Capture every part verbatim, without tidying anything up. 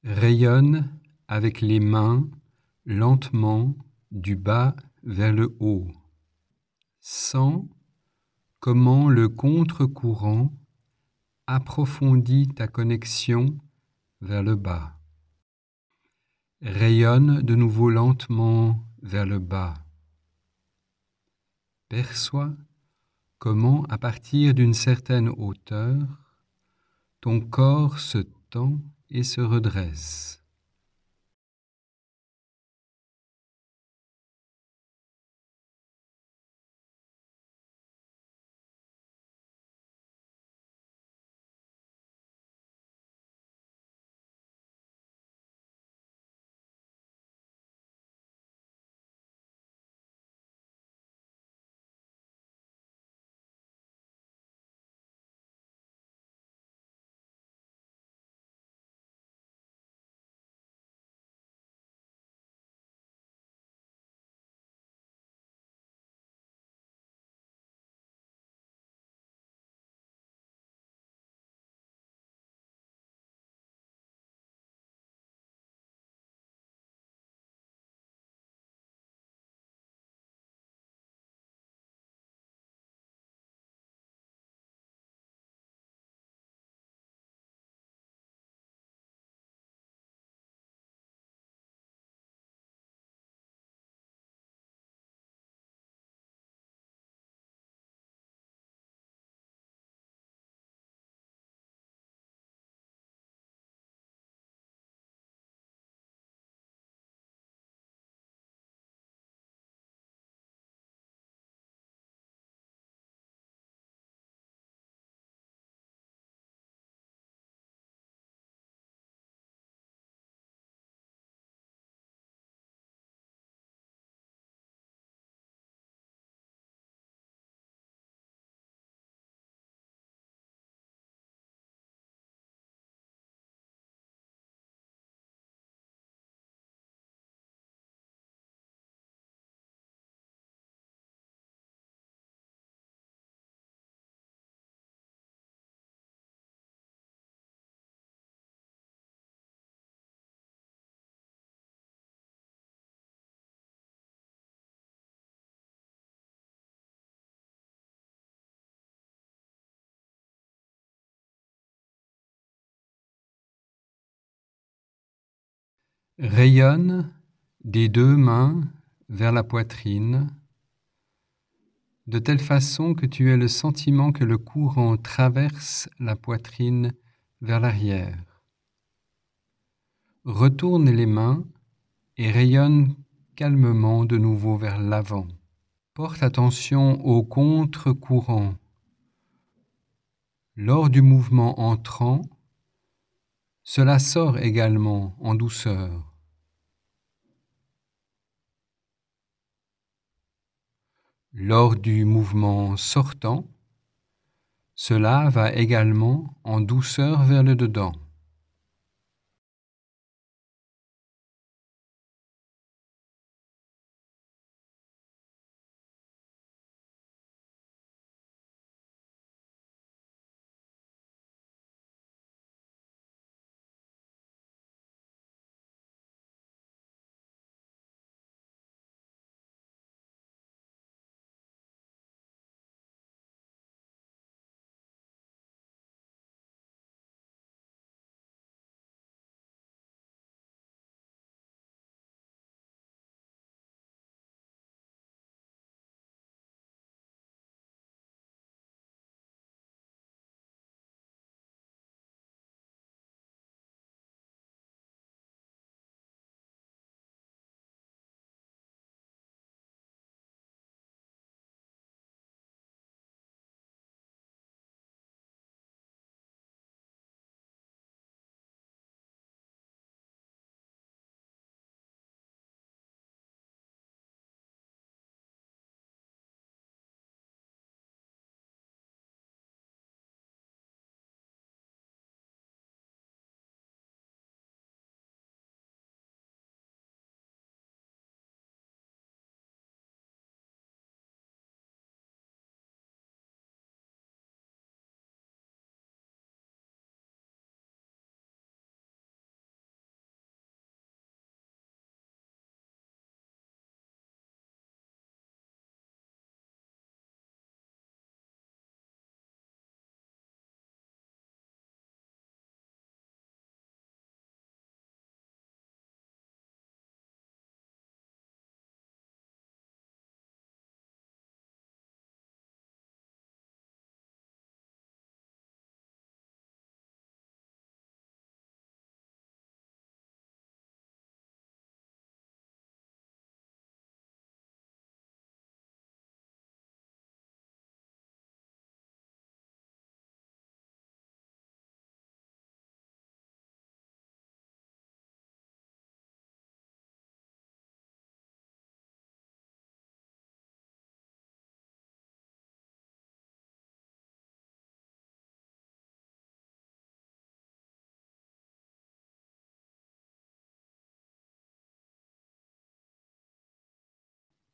Rayonne avec les mains lentement du bas vers le haut. Sens comment le contre-courant approfondit ta connexion vers le bas. Rayonne de nouveau lentement vers le bas. Perçois comment, à partir d'une certaine hauteur, ton corps se tend et se redresse. Rayonne des deux mains vers la poitrine, de telle façon que tu aies le sentiment que le courant traverse la poitrine vers l'arrière. Retourne les mains et rayonne calmement de nouveau vers l'avant. Porte attention au contre-courant. Lors du mouvement entrant, cela sort également en douceur. Lors du mouvement sortant, cela va également en douceur vers le dedans.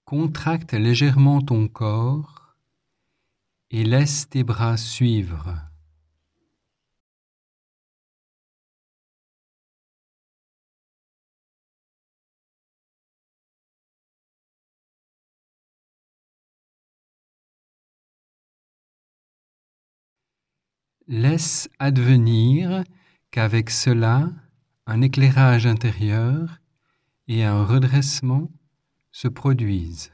Contracte légèrement ton corps et laisse tes bras suivre. Laisse advenir qu'avec cela, un éclairage intérieur et un redressement se produisent.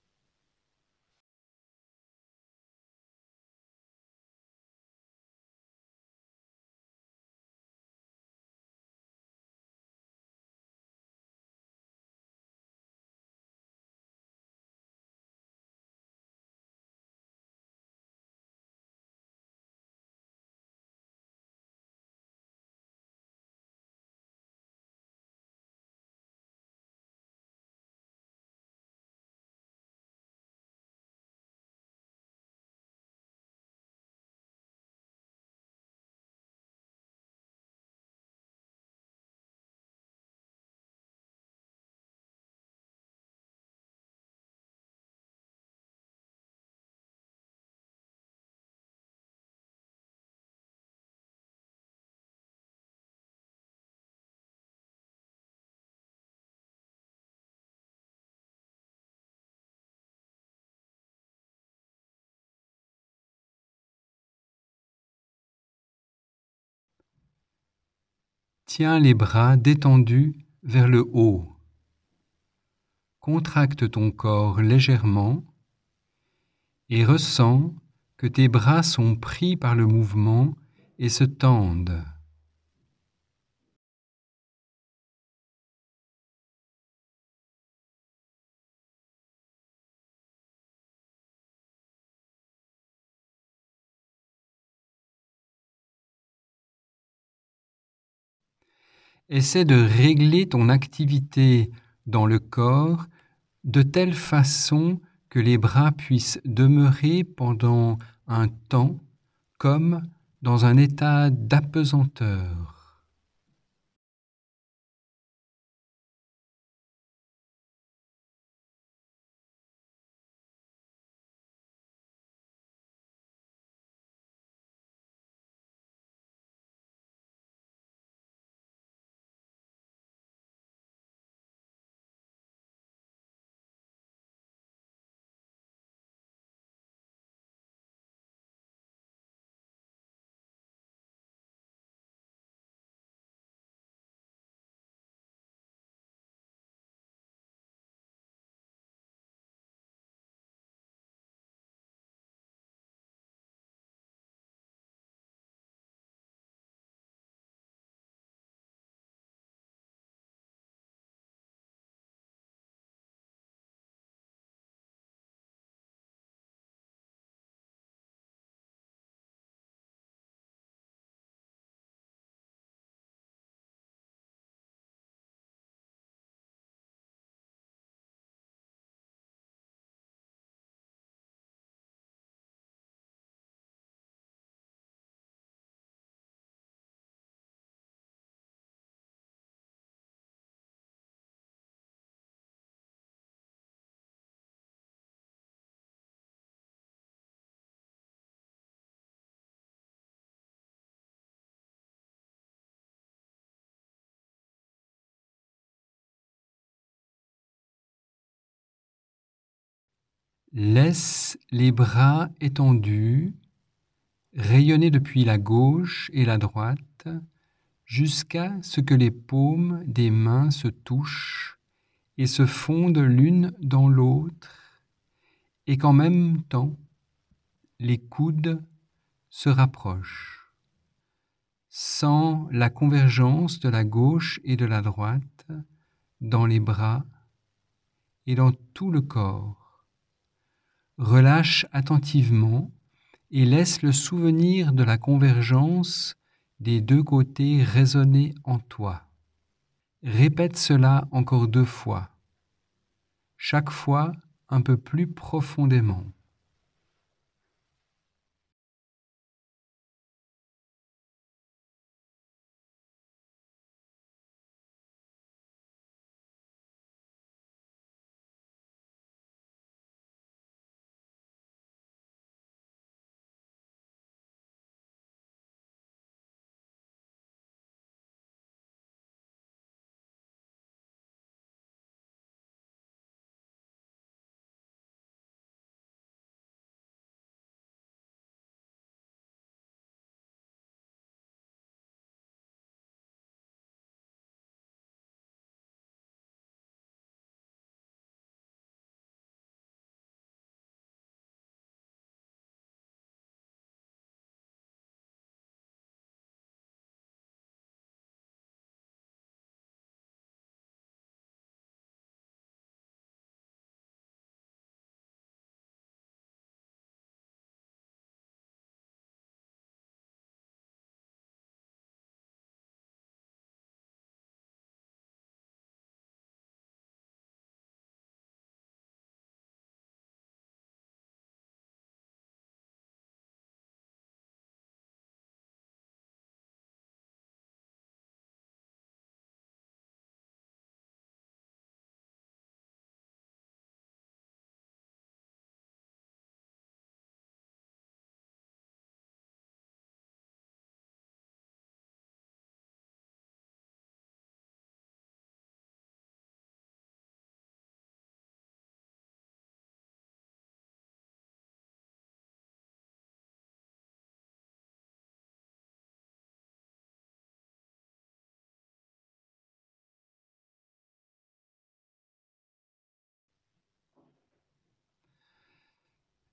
Tiens les bras détendus vers le haut. Contracte ton corps légèrement et ressens que tes bras sont pris par le mouvement et se tendent. Essaie de régler ton activité dans le corps de telle façon que les bras puissent demeurer pendant un temps comme dans un état d'apesanteur. Laisse les bras étendus rayonner depuis la gauche et la droite jusqu'à ce que les paumes des mains se touchent et se fondent l'une dans l'autre et qu'en même temps les coudes se rapprochent. Sens la convergence de la gauche et de la droite dans les bras et dans tout le corps. Relâche attentivement et laisse le souvenir de la convergence des deux côtés résonner en toi. Répète cela encore deux fois, chaque fois un peu plus profondément.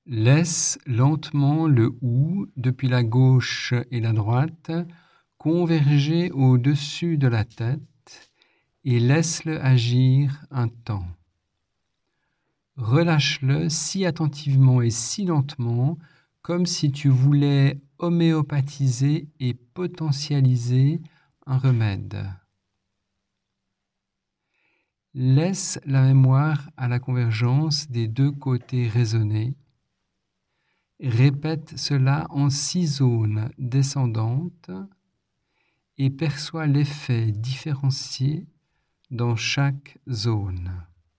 Laisse lentement le ou depuis la gauche et la droite converger au-dessus de la tête et laisse-le agir un temps. Relâche-le si attentivement et si lentement comme si tu voulais homéopathiser et potentialiser un remède. Laisse la mémoire à la convergence des deux côtés résonner. Répète cela en six zones descendantes et perçois l'effet différencié dans chaque zone.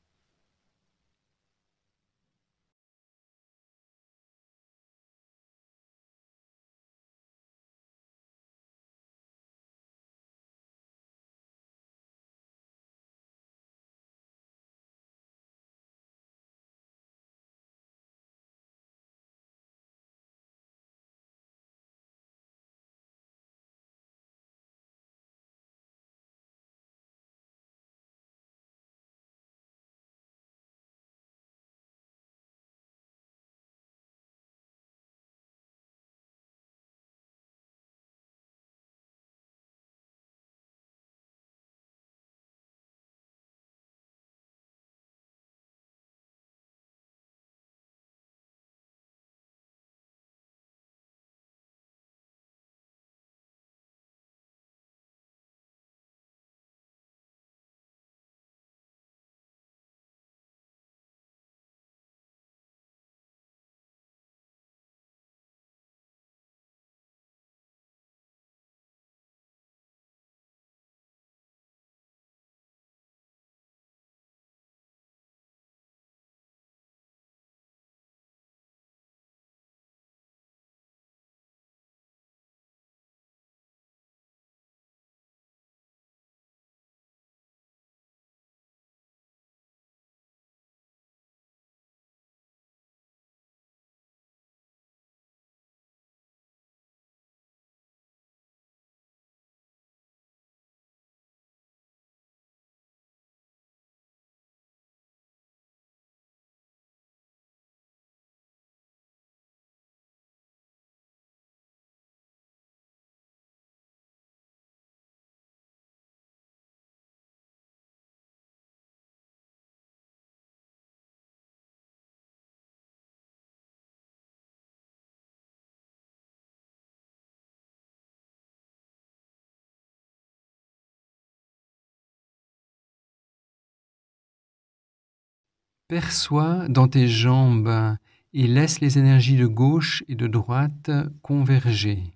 Perçois dans tes jambes et laisse les énergies de gauche et de droite converger,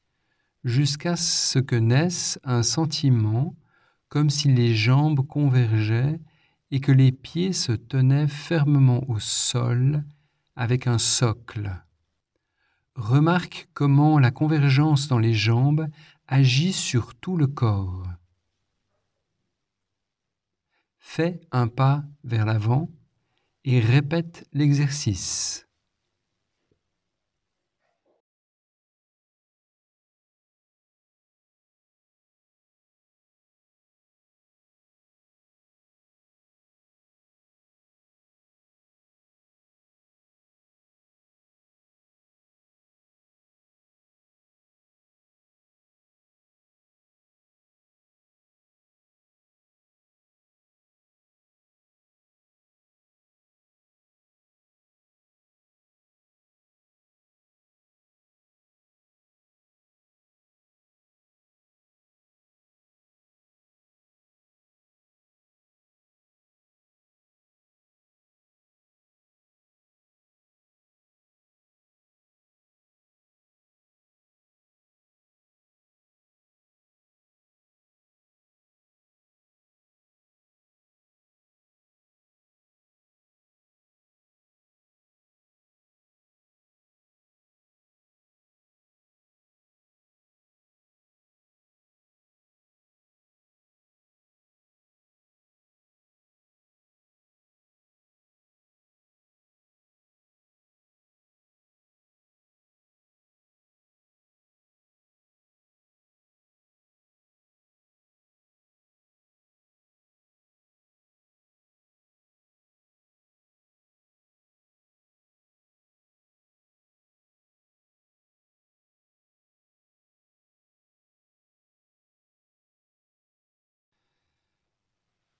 jusqu'à ce que naisse un sentiment comme si les jambes convergeaient et que les pieds se tenaient fermement au sol avec un socle. Remarque comment la convergence dans les jambes agit sur tout le corps. Fais un pas vers l'avant et répète l'exercice.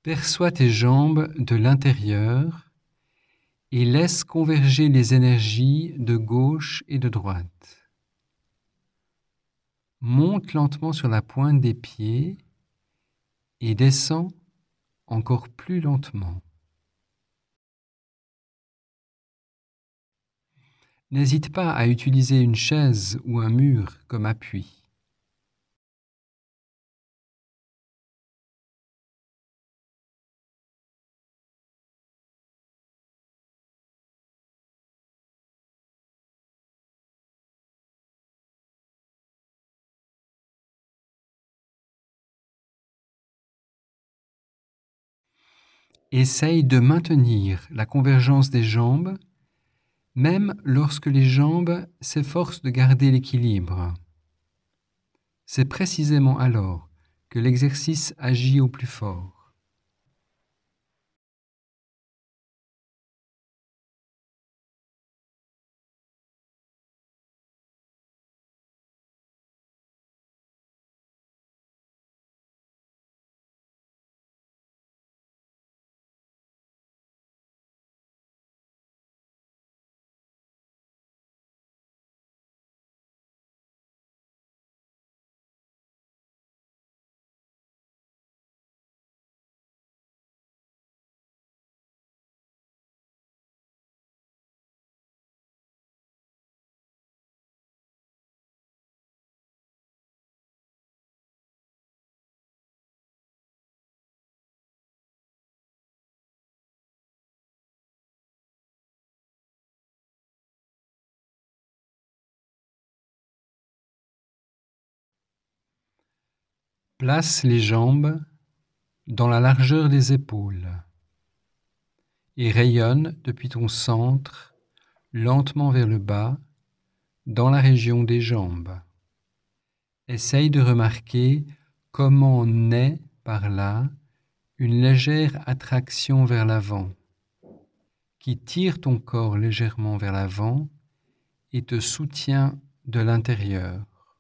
Perçois tes jambes de l'intérieur et laisse converger les énergies de gauche et de droite. Monte lentement sur la pointe des pieds et descends encore plus lentement. N'hésite pas à utiliser une chaise ou un mur comme appui. Essaye de maintenir la convergence des jambes, même lorsque les jambes s'efforcent de garder l'équilibre. C'est précisément alors que l'exercice agit au plus fort. Place les jambes dans la largeur des épaules et rayonne depuis ton centre lentement vers le bas dans la région des jambes. Essaye de remarquer comment naît par là une légère attraction vers l'avant qui tire ton corps légèrement vers l'avant et te soutient de l'intérieur.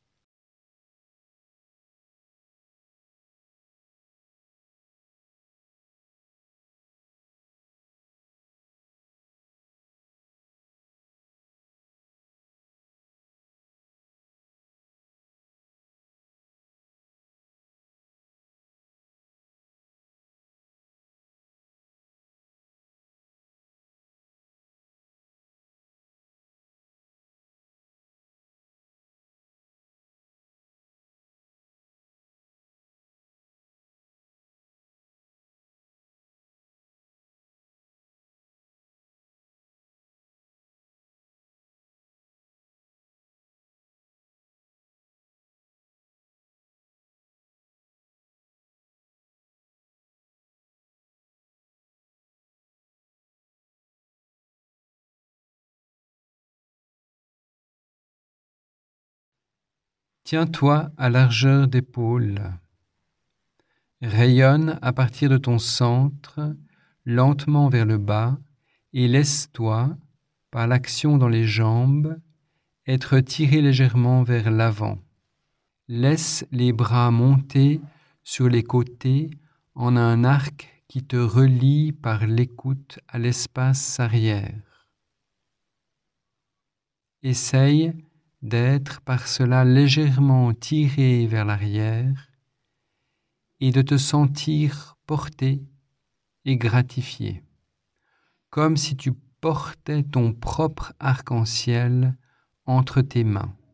Tiens-toi à largeur d'épaule. Rayonne à partir de ton centre, lentement vers le bas, et laisse-toi, par l'action dans les jambes, être tiré légèrement vers l'avant. Laisse les bras monter sur les côtés en un arc qui te relie par l'écoute à l'espace arrière. Essaye d'être par cela légèrement tiré vers l'arrière et de te sentir porté et gratifié, comme si tu portais ton propre arc-en-ciel entre tes mains.